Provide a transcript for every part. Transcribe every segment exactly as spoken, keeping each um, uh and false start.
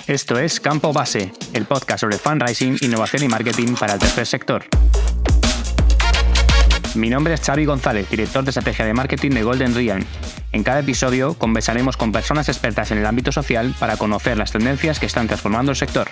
Esto es Campo Base, el podcast sobre fundraising, innovación y marketing para el tercer sector. Mi nombre es Xavi González, director de estrategia de marketing de Golden Ryan. En cada episodio conversaremos con personas expertas en el ámbito social para conocer las tendencias que están transformando el sector.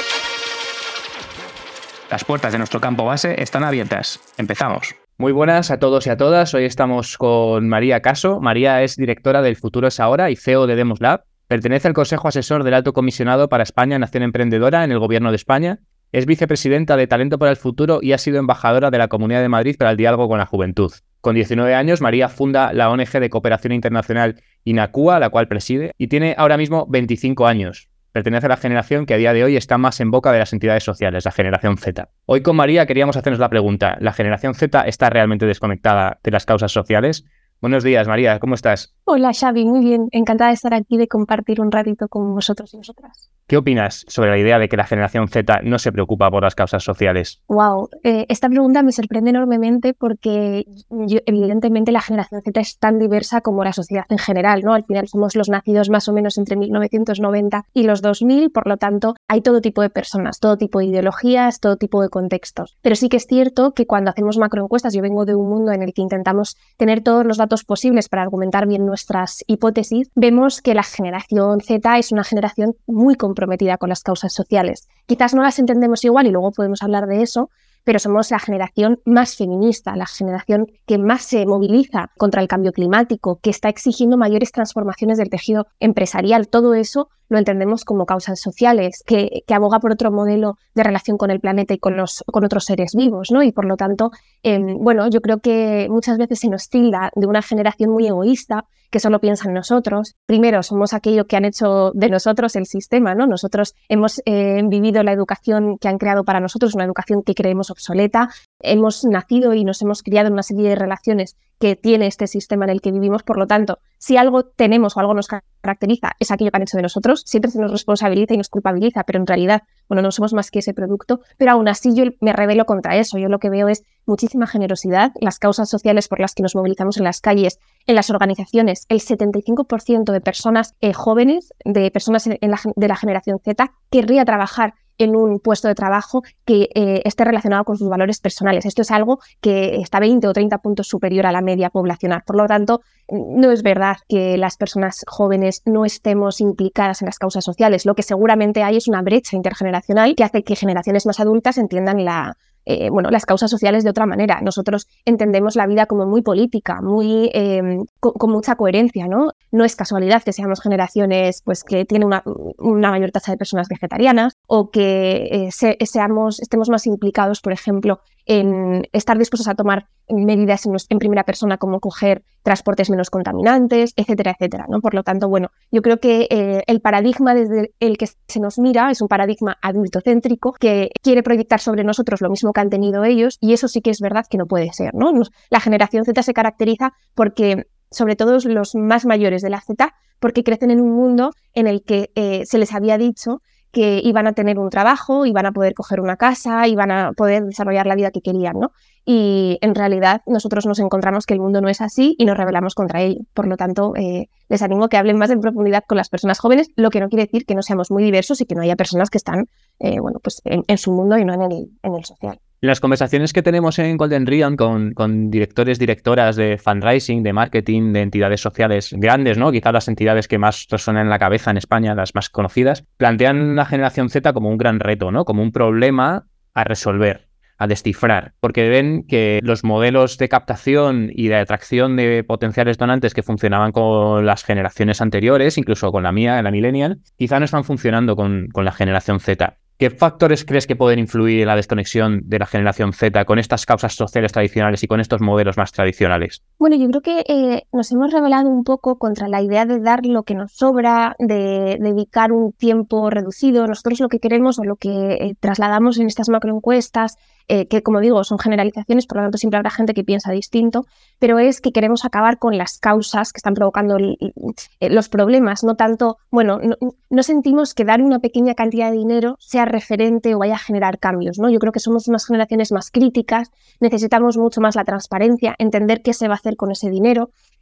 Las puertas de nuestro campo base están abiertas. Empezamos. Muy buenas a todos y a todas. Hoy estamos con María Caso. María es directora del Futuro es Ahora y C E O de Demos Lab. Pertenece al Consejo Asesor del Alto Comisionado para España Nación Emprendedora en el Gobierno de España. Es vicepresidenta de Talento para el Futuro y ha sido embajadora de la Comunidad de Madrid para el diálogo con la juventud. Con diecinueve años, María funda la O N G de cooperación internacional INACUA, la cual preside, y tiene ahora mismo veinticinco años. Pertenece a la generación que a día de hoy está más en boca de las entidades sociales, la generación Z. Hoy con María queríamos hacernos la pregunta, ¿la generación Z está realmente desconectada de las causas sociales? Buenos días, María, ¿cómo estás? Hola, Xavi, muy bien. Encantada de estar aquí, de compartir un ratito con vosotros y vosotras. ¿Qué opinas sobre la idea de que la generación Z no se preocupa por las causas sociales? Wow, eh, esta pregunta me sorprende enormemente porque yo, evidentemente la generación Z es tan diversa como la sociedad en general, ¿no? Al final somos los nacidos más o menos entre mil novecientos noventa y los dos mil, por lo tanto hay todo tipo de personas, todo tipo de ideologías, todo tipo de contextos. Pero sí que es cierto que cuando hacemos macroencuestas, yo vengo de un mundo en el que intentamos tener todos los datos posibles para argumentar bien nuestras hipótesis, vemos que la generación Z es una generación muy comprometida con las causas sociales. Quizás no las entendemos igual y luego podemos hablar de eso, pero somos la generación más feminista, la generación que más se moviliza contra el cambio climático, que está exigiendo mayores transformaciones del tejido empresarial. Todo eso lo entendemos como causas sociales, que, que aboga por otro modelo de relación con el planeta y con, los, con otros seres vivos, ¿no? Y por lo tanto, eh, bueno, yo creo que muchas veces se nos tilda de una generación muy egoísta, que solo piensa en nosotros. Primero, somos aquello que han hecho de nosotros el sistema, ¿no? Nosotros hemos eh, vivido la educación que han creado para nosotros, una educación que creemos obsoleta. Hemos nacido y nos hemos criado en una serie de relaciones que tiene este sistema en el que vivimos. Por lo tanto, si algo tenemos o algo nos caracteriza, es aquello que han hecho de nosotros. Siempre se nos responsabiliza y nos culpabiliza, pero en realidad, bueno, no somos más que ese producto. Pero aún así yo me rebelo contra eso. Yo lo que veo es muchísima generosidad. Las causas sociales por las que nos movilizamos en las calles, en las organizaciones, el setenta y cinco por ciento de personas eh, jóvenes, de personas en la, de la generación Z, querría trabajar en un puesto de trabajo que eh, esté relacionado con sus valores personales. Esto es algo que está veinte o treinta puntos superior a la media poblacional. Por lo tanto, no es verdad que las personas jóvenes no estemos implicadas en las causas sociales. Lo que seguramente hay es una brecha intergeneracional que hace que generaciones más adultas entiendan la Eh, bueno, las causas sociales de otra manera. Nosotros entendemos la vida como muy política, muy eh, con, con mucha coherencia, ¿no? No es casualidad que seamos generaciones pues, que tienen una, una mayor tasa de personas vegetarianas o que eh, se, seamos, estemos más implicados, por ejemplo, en estar dispuestos a tomar medidas en, en primera persona como coger transportes menos contaminantes, etcétera, etcétera, ¿no? Por lo tanto, bueno, yo creo que eh, el paradigma desde el que se nos mira es un paradigma adultocéntrico que quiere proyectar sobre nosotros lo mismo que han tenido ellos, y eso sí que es verdad que no puede ser, ¿no? Nos, la generación Z se caracteriza porque, sobre todo los más mayores de la Z, porque crecen en un mundo en el que eh, se les había dicho que iban a tener un trabajo, iban a poder coger una casa, iban a poder desarrollar la vida que querían, ¿no? Y en realidad nosotros nos encontramos que el mundo no es así y nos rebelamos contra ello. Por lo tanto, eh, les animo a que hablen más en profundidad con las personas jóvenes, lo que no quiere decir que no seamos muy diversos y que no haya personas que están eh, bueno, pues en, en su mundo y no en el, en el social. En las conversaciones que tenemos en Golden Ryan con, con directores, directoras de fundraising, de marketing, de entidades sociales grandes, ¿no? Quizás las entidades que más resuenan en la cabeza en España, las más conocidas, plantean la generación Z como un gran reto, ¿no? Como un problema a resolver, a descifrar, porque ven que los modelos de captación y de atracción de potenciales donantes que funcionaban con las generaciones anteriores, incluso con la mía, la millennial, quizá no están funcionando con, con la generación Z. ¿Qué factores crees que pueden influir en la desconexión de la generación Z con estas causas sociales tradicionales y con estos modelos más tradicionales? Bueno, yo creo que eh, nos hemos rebelado un poco contra la idea de dar lo que nos sobra, de dedicar un tiempo reducido. Nosotros lo que queremos o lo que eh, trasladamos en estas macroencuestas, eh, que como digo son generalizaciones, por lo tanto siempre habrá gente que piensa distinto, pero es que queremos acabar con las causas que están provocando el, el, los problemas. No tanto, bueno, no, no sentimos que dar una pequeña cantidad de dinero sea referente o vaya a generar cambios, ¿no? Yo creo que somos unas generaciones más críticas, necesitamos mucho más la transparencia, entender qué se va a hacer con ese dinero,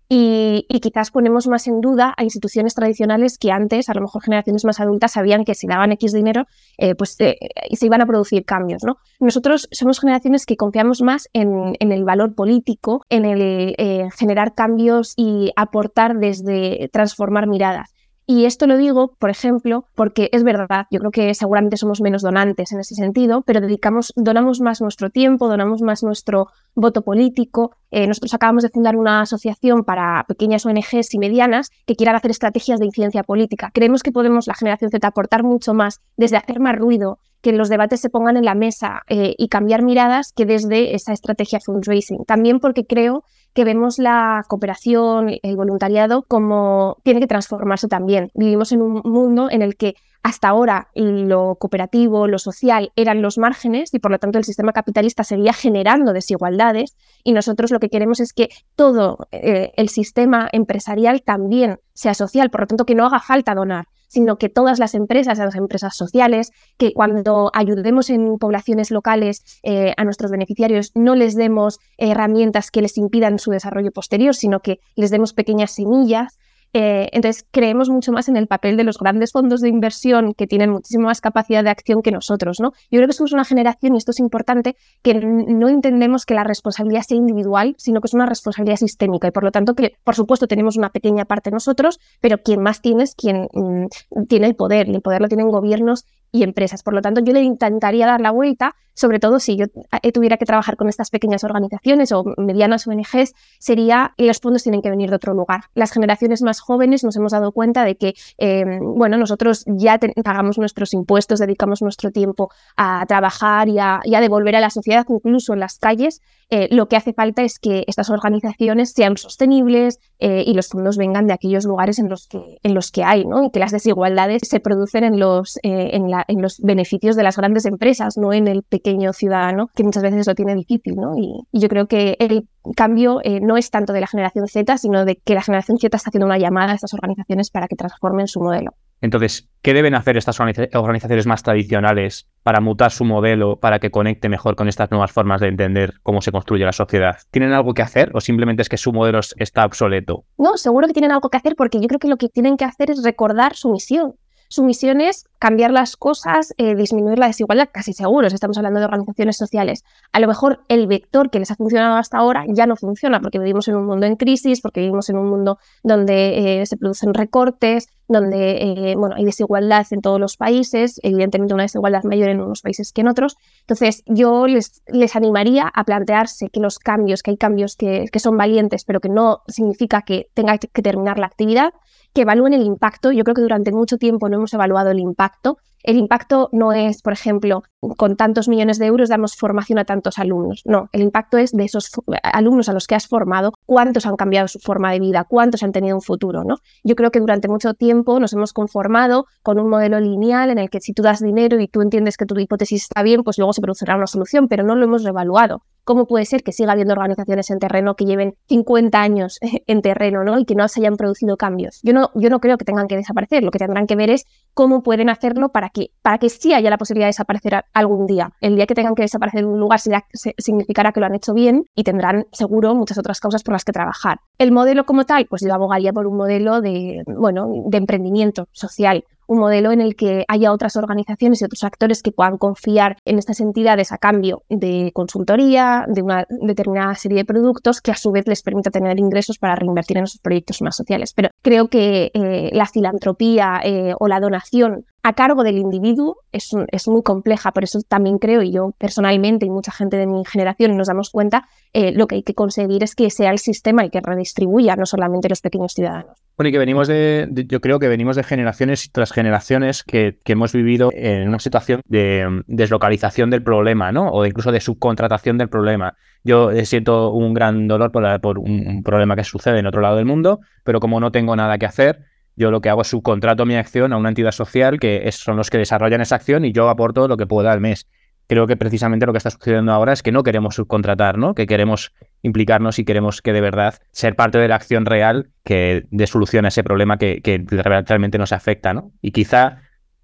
Y, y quizás ponemos más en duda a instituciones tradicionales que antes, a lo mejor generaciones más adultas, sabían que si daban X dinero, eh, pues eh, se iban a producir cambios, ¿no? Nosotros somos generaciones que confiamos más en, en el valor político, en el eh, generar cambios y aportar desde transformar miradas. Y esto lo digo, por ejemplo, porque es verdad, yo creo que seguramente somos menos donantes en ese sentido, pero dedicamos, donamos más nuestro tiempo, donamos más nuestro voto político. Eh, nosotros acabamos de fundar una asociación para pequeñas O N Ges y medianas que quieran hacer estrategias de incidencia política. Creemos que podemos, la generación Z, aportar mucho más desde hacer más ruido, que los debates se pongan en la mesa eh, y cambiar miradas que desde esa estrategia fundraising. También porque creo que vemos la cooperación, el voluntariado como tiene que transformarse también. Vivimos en un mundo en el que hasta ahora lo cooperativo, lo social eran los márgenes y por lo tanto el sistema capitalista seguía generando desigualdades y nosotros lo que queremos es que todo eh, el sistema empresarial también sea social, por lo tanto que no haga falta donar, sino que todas las empresas, las empresas sociales, que cuando ayudemos en poblaciones locales eh, a nuestros beneficiarios no les demos herramientas que les impidan su desarrollo posterior, sino que les demos pequeñas semillas. Eh, entonces creemos mucho más en el papel de los grandes fondos de inversión que tienen muchísima más capacidad de acción que nosotros, ¿no? Yo creo que somos una generación, y esto es importante, que no entendemos que la responsabilidad sea individual, sino que es una responsabilidad sistémica y por lo tanto que, por supuesto, tenemos una pequeña parte nosotros, pero quien más tiene es quien mmm, tiene el poder y el poder lo tienen gobiernos y empresas. Por lo tanto, yo le intentaría dar la vuelta, sobre todo si yo tuviera que trabajar con estas pequeñas organizaciones o medianas O N Ges, sería que los fondos tienen que venir de otro lugar. Las generaciones más jóvenes nos hemos dado cuenta de que, eh, bueno, nosotros ya te, pagamos nuestros impuestos, dedicamos nuestro tiempo a trabajar y a, y a devolver a la sociedad, incluso en las calles. Eh, lo que hace falta es que estas organizaciones sean sostenibles eh, y los fondos vengan de aquellos lugares en los que, en los que hay, ¿no? Y que las desigualdades se producen en los, eh, en, la, en los beneficios de las grandes empresas, no en el pequeño ciudadano, que muchas veces lo tiene difícil, ¿no? Y, y yo creo que el cambio eh, no es tanto de la generación Z, sino de que la generación Z está haciendo una llamada a estas organizaciones para que transformen su modelo. Entonces, ¿qué deben hacer estas organizaciones más tradicionales para mutar su modelo, para que conecte mejor con estas nuevas formas de entender cómo se construye la sociedad? ¿Tienen algo que hacer o simplemente es que su modelo está obsoleto? No, seguro que tienen algo que hacer porque yo creo que lo que tienen que hacer es recordar su misión. Su misión es cambiar las cosas, eh, disminuir la desigualdad, casi seguro, si estamos hablando de organizaciones sociales. A lo mejor el vector que les ha funcionado hasta ahora ya no funciona porque vivimos en un mundo en crisis, porque vivimos en un mundo donde eh, se producen recortes, donde eh, bueno, hay desigualdad en todos los países, evidentemente una desigualdad mayor en unos países que en otros. Entonces yo les, les animaría a plantearse que los cambios, que hay cambios que, que son valientes, pero que no significa que tenga que terminar la actividad, que evalúen el impacto. Yo creo que durante mucho tiempo no hemos evaluado el impacto. El impacto no es, por ejemplo, con tantos millones de euros damos formación a tantos alumnos. No, el impacto es de esos alumnos a los que has formado, cuántos han cambiado su forma de vida, cuántos han tenido un futuro, ¿no? Yo creo que durante mucho tiempo nos hemos conformado con un modelo lineal en el que si tú das dinero y tú entiendes que tu hipótesis está bien, pues luego se producirá una solución, pero no lo hemos reevaluado. ¿Cómo puede ser que siga habiendo organizaciones en terreno que lleven cincuenta años en terreno, ¿no? Y que no se hayan producido cambios? Yo no, yo no creo que tengan que desaparecer. Lo que tendrán que ver es cómo pueden hacerlo para que, para que sí haya la posibilidad de desaparecer algún día. El día que tengan que desaparecer en un lugar será, se, significará que lo han hecho bien y tendrán seguro muchas otras causas por las que trabajar. El modelo como tal, pues yo abogaría por un modelo de, bueno, de emprendimiento social. Un modelo en el que haya otras organizaciones y otros actores que puedan confiar en estas entidades a cambio de consultoría, de una determinada serie de productos que a su vez les permita tener ingresos para reinvertir en esos proyectos más sociales. Pero creo que eh, la filantropía eh, o la donación a cargo del individuo es, un, es muy compleja, por eso también creo, y yo personalmente y mucha gente de mi generación nos damos cuenta, eh, lo que hay que conseguir es que sea el sistema el que redistribuya, no solamente los pequeños ciudadanos. Bueno, y que venimos de, de, yo creo que venimos de generaciones tras generaciones que, que hemos vivido en una situación de um, deslocalización del problema, ¿no? O incluso de subcontratación del problema. Yo siento un gran dolor por, la, por un, un problema que sucede en otro lado del mundo, pero como no tengo nada que hacer, yo lo que hago es subcontrato mi acción a una entidad social que es, son los que desarrollan esa acción y yo aporto lo que pueda al mes. Creo que precisamente lo que está sucediendo ahora es que no queremos subcontratar, ¿no? Que queremos implicarnos y queremos que de verdad ser parte de la acción real que dé solución a ese problema que, que realmente nos afecta, ¿no? Y quizá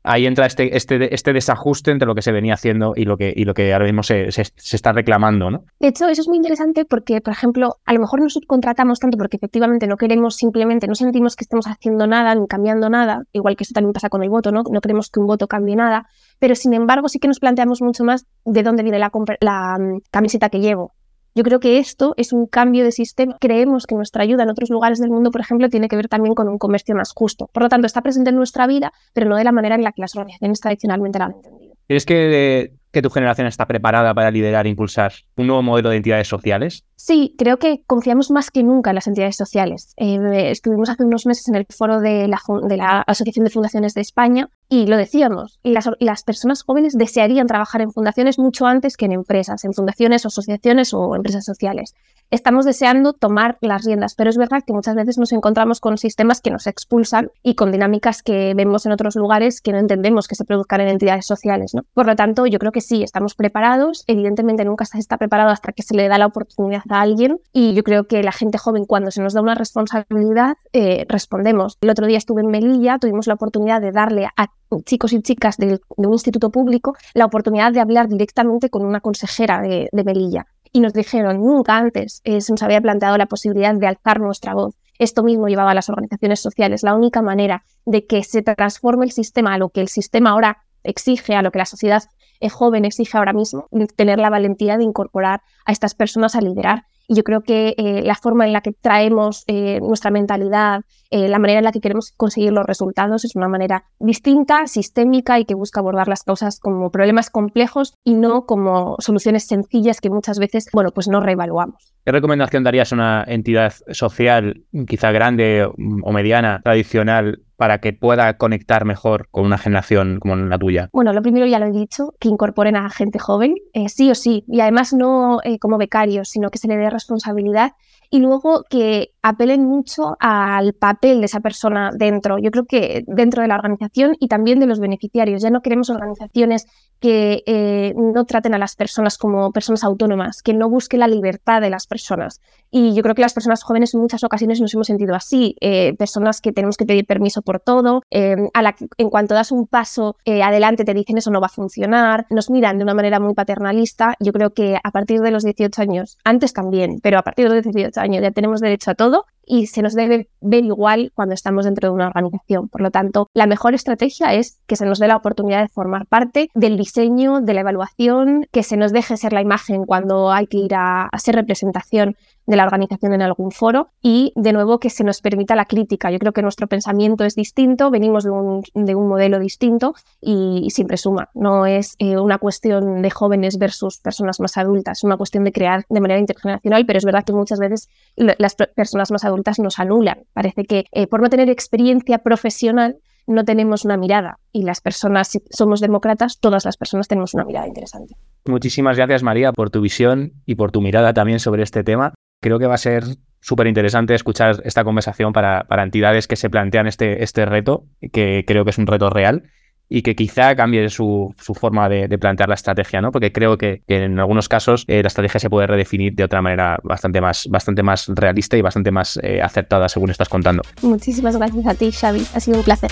ahí entra este, este, este desajuste entre lo que se venía haciendo y lo que, y lo que ahora mismo se, se, se está reclamando, ¿no? De hecho, eso es muy interesante porque, por ejemplo, a lo mejor no subcontratamos tanto porque efectivamente no queremos simplemente, no sentimos que estemos haciendo nada ni cambiando nada, igual que eso también pasa con el voto, ¿no? No queremos que un voto cambie nada, pero sin embargo sí que nos planteamos mucho más de dónde viene la, la um, camiseta que llevo. Yo creo que esto es un cambio de sistema. Creemos que nuestra ayuda en otros lugares del mundo, por ejemplo, tiene que ver también con un comercio más justo. Por lo tanto, está presente en nuestra vida, pero no de la manera en la que las organizaciones tradicionalmente la han entendido. ¿Crees que, que tu generación está preparada para liderar e impulsar un nuevo modelo de entidades sociales? Sí, creo que confiamos más que nunca en las entidades sociales. Eh, estuvimos hace unos meses en el foro de la, de la Asociación de Fundaciones de España y lo decíamos, y las, y las personas jóvenes desearían trabajar en fundaciones mucho antes que en empresas, en fundaciones o asociaciones o empresas sociales. Estamos deseando tomar las riendas, pero es verdad que muchas veces nos encontramos con sistemas que nos expulsan y con dinámicas que vemos en otros lugares que no entendemos que se produzcan en entidades sociales, ¿no? Por lo tanto, yo creo que sí, estamos preparados. Evidentemente nunca se está preparado hasta que se le da la oportunidad a alguien y yo creo que la gente joven, cuando se nos da una responsabilidad, eh, respondemos. El otro día estuve en Melilla, tuvimos la oportunidad de darle a chicos y chicas de, de un instituto público la oportunidad de hablar directamente con una consejera de, de Melilla. Y nos dijeron, nunca antes eh, se nos había planteado la posibilidad de alzar nuestra voz. Esto mismo llevaba a las organizaciones sociales. La única manera de que se transforme el sistema a lo que el sistema ahora exige, a lo que la sociedad eh, joven exige ahora mismo, tener la valentía de incorporar a estas personas a liderar. Y yo creo que eh, la forma en la que traemos eh, nuestra mentalidad, eh, la manera en la que queremos conseguir los resultados es una manera distinta, sistémica y que busca abordar las causas como problemas complejos y no como soluciones sencillas que muchas veces, bueno, pues no reevaluamos. ¿Qué recomendación darías a una entidad social, quizá grande o mediana, tradicional, para que pueda conectar mejor con una generación como la tuya? Bueno, lo primero ya lo he dicho, que incorporen a gente joven, eh, sí o sí, y además no eh, como becarios, sino que se le dé responsabilidad y luego que apelen mucho al papel de esa persona dentro. Yo creo que dentro de la organización y también de los beneficiarios. Ya no queremos organizaciones que eh, no traten a las personas como personas autónomas, que no busquen la libertad de las personas. Y yo creo que las personas jóvenes en muchas ocasiones nos hemos sentido así, eh, personas que tenemos que pedir permiso por todo, eh, a la que en cuanto das un paso eh, adelante te dicen eso no va a funcionar, nos miran de una manera muy paternalista. Yo creo que a partir de los dieciocho años, antes también, pero a partir de los dieciocho años ya tenemos derecho a todo y se nos debe ver igual cuando estamos dentro de una organización. Por lo tanto, la mejor estrategia es que se nos dé la oportunidad de formar parte del diseño, de la evaluación, que se nos deje ser la imagen cuando hay que ir a, a ser representación de la organización en algún foro y, de nuevo, que se nos permita la crítica. Yo creo que nuestro pensamiento es distinto, venimos de un, de un modelo distinto y, y siempre suma. No es eh, una cuestión de jóvenes versus personas más adultas, es una cuestión de crear de manera intergeneracional, pero es verdad que muchas veces las personas más adultas nos anulan. Parece que eh, por no tener experiencia profesional no tenemos una mirada y las personas, si somos demócratas, todas las personas tenemos una mirada interesante. Muchísimas gracias, María, por tu visión y por tu mirada también sobre este tema. Creo que va a ser súper interesante escuchar esta conversación para, para entidades que se plantean este, este reto, que creo que es un reto real y que quizá cambie su, su forma de, de plantear la estrategia, ¿no? Porque creo que, que en algunos casos eh, la estrategia se puede redefinir de otra manera bastante más, bastante más realista y bastante más eh, acertada, según estás contando. Muchísimas gracias a ti, Xavi. Ha sido un placer.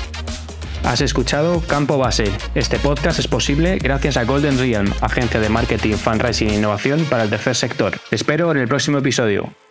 Has escuchado Campo Base. Este podcast es posible gracias a Golden Realm, agencia de marketing, fundraising e innovación para el tercer sector. Te espero en el próximo episodio.